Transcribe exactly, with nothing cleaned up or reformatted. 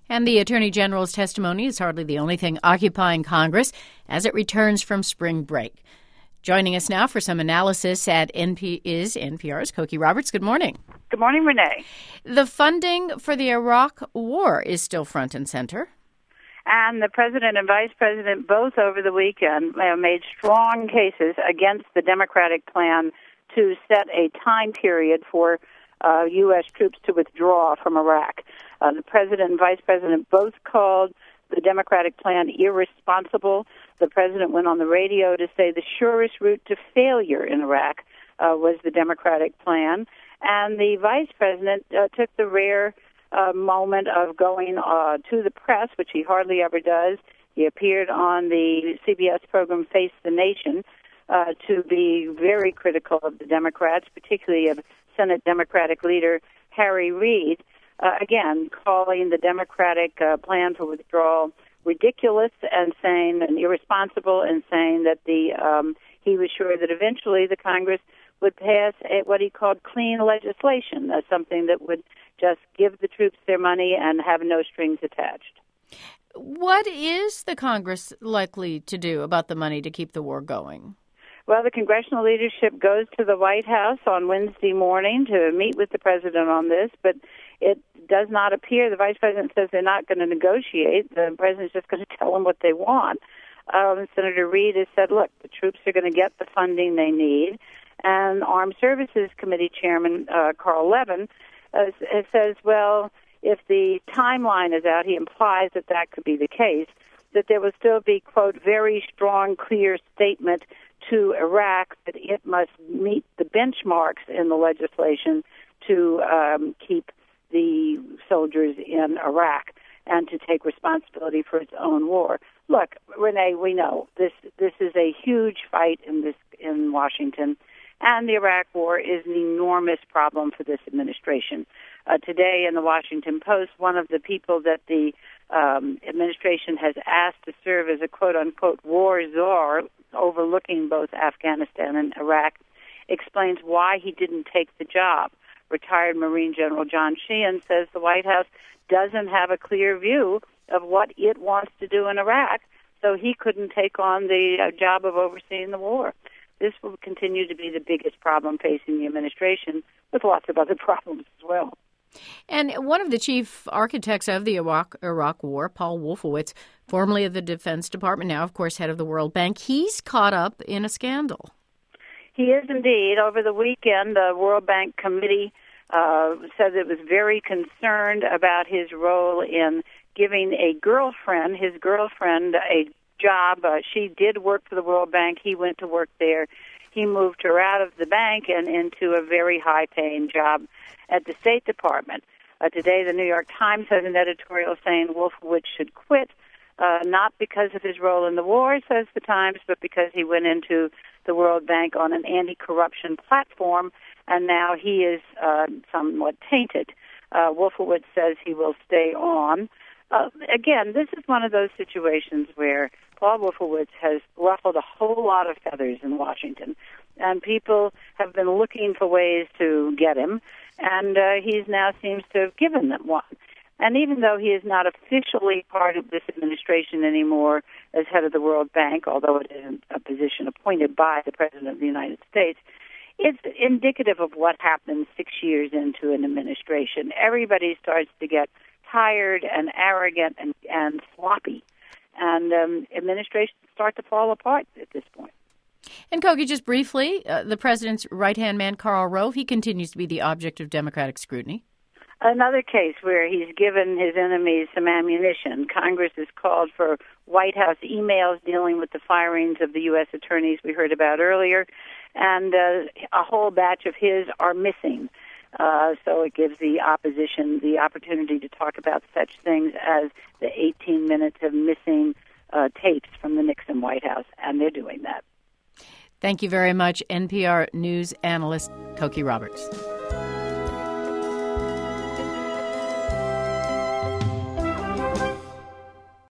And the Attorney General's testimony is hardly the only thing occupying Congress as it returns from spring break. Joining us now for some analysis at N P is N P R's Cokie Roberts. Good morning. Good morning, Renee. The funding for the Iraq War is still front and center. And the president and vice president both over the weekend uh, made strong cases against the Democratic plan to set a time period for uh, U S troops to withdraw from Iraq. Uh, the president and vice president both called the Democratic plan irresponsible. The president went on the radio to say the surest route to failure in Iraq uh, was the Democratic plan. And the vice president uh, took the rare uh, moment of going uh, to the press, which he hardly ever does. He appeared on the C B S program Face the Nation uh, to be very critical of the Democrats, particularly of Senate Democratic leader Harry Reid, uh, again, calling the Democratic uh, plan for withdrawal ridiculous and saying and irresponsible, and saying that the um, he was sure that eventually the Congress would pass a, what he called clean legislation, uh, something that would just give the troops their money and have no strings attached. What is the Congress likely to do about the money to keep the war going? Well, the congressional leadership goes to the White House on Wednesday morning to meet with the president on this, but it does not appear, the vice president says they're not going to negotiate. The president's just going to tell them what they want. Um, Senator Reid has said, look, the troops are going to get the funding they need. And Armed Services Committee Chairman uh, Carl Levin uh, says, well, if the timeline is out, he implies that that could be the case, that there will still be, quote, very strong, clear statement to Iraq that it must meet the benchmarks in the legislation to um, keep the soldiers in Iraq and to take responsibility for its own war. Look, Renee, we know this this is a huge fight in this in Washington, and the Iraq War is an enormous problem for this administration. Uh, today in the Washington Post, one of the people that the um, administration has asked to serve as a quote-unquote war czar, overlooking both Afghanistan and Iraq, explains why he didn't take the job. Retired Marine General John Sheehan says the White House doesn't have a clear view of what it wants to do in Iraq, so he couldn't take on the uh, job of overseeing the war. This will continue to be the biggest problem facing the administration, with lots of other problems as well. And one of the chief architects of the Iraq, Iraq War, Paul Wolfowitz, formerly of the Defense Department, now, of course, head of the World Bank, he's caught up in a scandal. He is indeed. Over the weekend, the World Bank Committee uh, said it was very concerned about his role in giving a girlfriend, his girlfriend, a job. Uh, she did work for the World Bank. He went to work there. He moved her out of the bank and into a very high-paying job at the State Department. Uh, today, the New York Times has an editorial saying Wolfowitz should quit, uh, not because of his role in the war, says the Times, but because he went into the World Bank on an anti-corruption platform, and now he is uh, somewhat tainted. Uh, Wolfowitz says he will stay on. Uh, again, this is one of those situations where Paul Wolfowitz has ruffled a whole lot of feathers in Washington, and people have been looking for ways to get him, and uh, he now seems to have given them one. And even though he is not officially part of this administration anymore as head of the World Bank, although it is a position appointed by the President of the United States, it's indicative of what happens six years into an administration. Everybody starts to get tired and arrogant and, and sloppy, and um, administrations start to fall apart at this point. And Cokie, just briefly, uh, the president's right-hand man, Karl Rove, he continues to be the object of Democratic scrutiny. Another case where he's given his enemies some ammunition. Congress has called for White House emails dealing with the firings of the U S attorneys we heard about earlier, and uh, a whole batch of his are missing. Uh, so it gives the opposition the opportunity to talk about such things as the eighteen minutes of missing uh, tapes from the Nixon White House, and they're doing that. Thank you very much, N P R News analyst Cokie Roberts.